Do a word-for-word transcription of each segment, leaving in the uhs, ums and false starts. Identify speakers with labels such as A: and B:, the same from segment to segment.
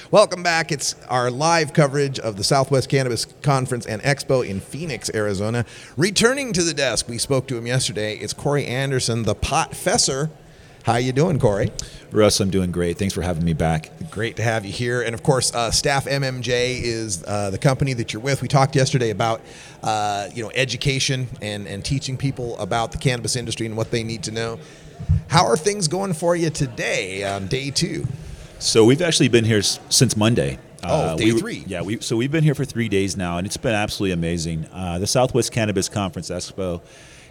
A: Welcome back. It's our live coverage of the Southwest Cannabis Conference and Expo in Phoenix, Arizona. Returning to the desk, we spoke to him yesterday. It's Corey Anderson, the Potfessor. How you doing, Corey?
B: Russ, I'm doing great. Thanks for having me back.
A: Great to have you here. And, of course, uh, Staff M M J is uh, the company that you're with. We talked yesterday about, uh, you know, education and, and teaching people about the cannabis industry and what they need to know. How are things going for you today on day two?
B: So we've actually been here s- since Monday.
A: Oh,
B: uh,
A: day
B: we,
A: three.
B: Yeah, we, so we've been here for three days now, and it's been absolutely amazing. Uh, the Southwest Cannabis Conference Expo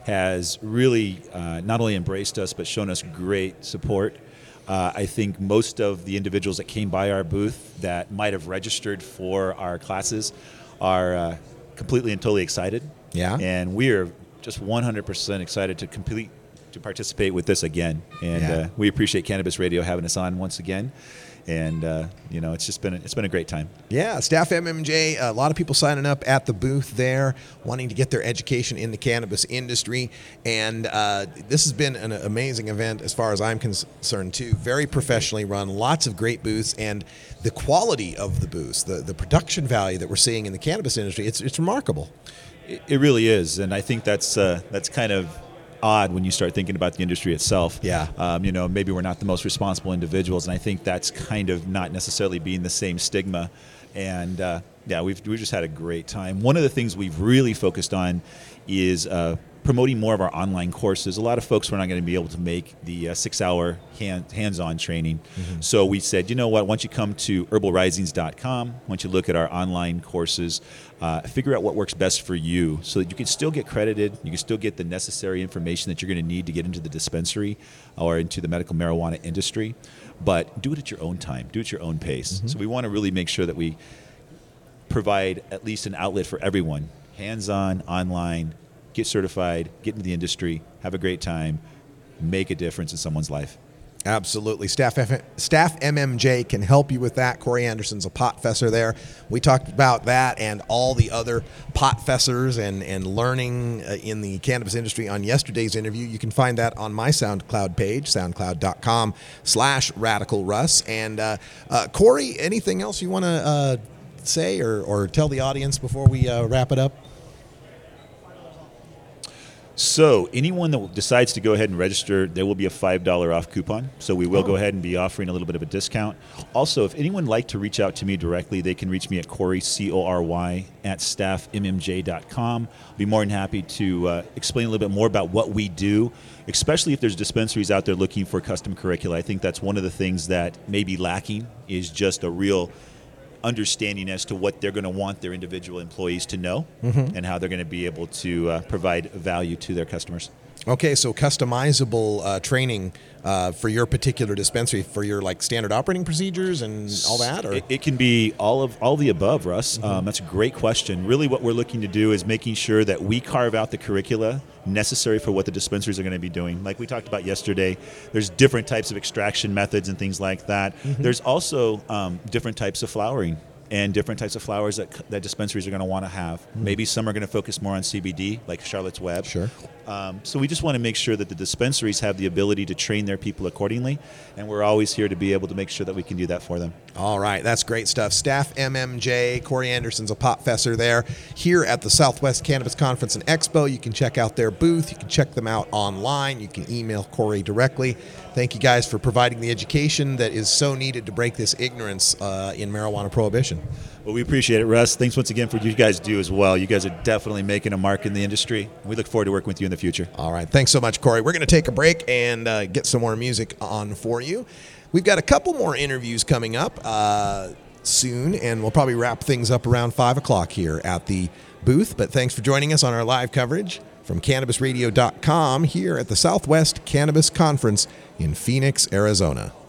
B: has really uh, not only embraced us, but shown us great support. Uh, I think most of the individuals that came by our booth that might have registered for our classes are uh, completely and totally excited.
A: Yeah.
B: And we are just one hundred percent excited to complete to participate with this again. And
A: Yeah.
B: uh, we appreciate Cannabis Radio having us on once again. And uh, you know, it's just been it's been a great time.
A: Yeah, Staff M M J, a lot of people signing up at the booth there, wanting to get their education in the cannabis industry. And uh, this has been an amazing event as far as I'm concerned, too. Very professionally run, lots of great booths, and the quality of the booths, the, the production value that we're seeing in the cannabis industry, it's it's remarkable.
B: It, it really is. And I think that's uh, that's kind of odd when you start thinking about the industry itself.
A: Yeah.
B: Um, you know, maybe we're not the most responsible individuals, and I think that's kind of not necessarily being the same stigma. And uh, yeah, we've we've just had a great time. One of the things we've really focused on is uh, promoting more of our online courses. A lot of folks were not going to be able to make the uh, six-hour hand, hands-on training. Mm-hmm. So we said, you know what, once you come to herbal risings dot com, once you look at our online courses, uh, figure out what works best for you so that you can still get credited, you can still get the necessary information that you're going to need to get into the dispensary or into the medical marijuana industry, but do it at your own time, do it at your own pace. Mm-hmm. So we want to really make sure that we provide at least an outlet for everyone, hands-on, online, get certified, get into the industry, have a great time, make a difference in someone's life.
A: Absolutely. Staff F- Staff M M J can help you with that. Corey Anderson's a Potfessor there. We talked about that and all the other Potfessors and, and learning uh, in the cannabis industry on yesterday's interview. You can find that on my SoundCloud page, soundcloud.com slash Radical Russ. And uh, uh, Corey, anything else you want to uh, say or, or tell the audience before we uh, wrap it up?
B: So anyone that decides to go ahead and register, there will be a five dollars off coupon. So we will oh. go ahead and be offering a little bit of a discount. Also, if anyone would like to reach out to me directly, they can reach me at Corey, C O R Y, at staff M M J dot com. I'll be more than happy to uh, explain a little bit more about what we do, especially if there's dispensaries out there looking for custom curricula. I think that's one of the things that may be lacking is just a real understanding as to what they're going to want their individual employees to know mm-hmm. and how they're going to be able to uh, provide value to their customers.
A: Okay, so customizable uh, training uh, for your particular dispensary, for your like standard operating procedures and all that? Or?
B: It, it can be all of all the above, Russ. Mm-hmm. Um, that's a great question. Really what we're looking to do is making sure that we carve out the curricula necessary for what the dispensaries are going to be doing. Like we talked about yesterday, there's different types of extraction methods and things like that. Mm-hmm. There's also um, different types of flowering and different types of flowers that that dispensaries are going to want to have. Mm. Maybe some are going to focus more on C B D, like Charlotte's Web.
A: Sure.
B: Um, so we just want to make sure that the dispensaries have the ability to train their people accordingly, and we're always here to be able to make sure that we can do that for them.
A: All right, that's great stuff. Staff M M J, Corey Anderson's a Potfessor there here at the Southwest Cannabis Conference and Expo. You can check out their booth. You can check them out online. You can email Corey directly. Thank you guys for providing the education that is so needed to break this ignorance uh, in marijuana prohibition.
B: Well, we appreciate it, Russ. Thanks once again for what you guys do as well. You guys are definitely making a mark in the industry. We look forward to working with you in the future.
A: All right. Thanks so much, Corey. We're going to take a break and uh, get some more music on for you. We've got a couple more interviews coming up uh, soon, and we'll probably wrap things up around five o'clock here at the booth. But thanks for joining us on our live coverage from Cannabis Radio dot com here at the Southwest Cannabis Conference in Phoenix, Arizona.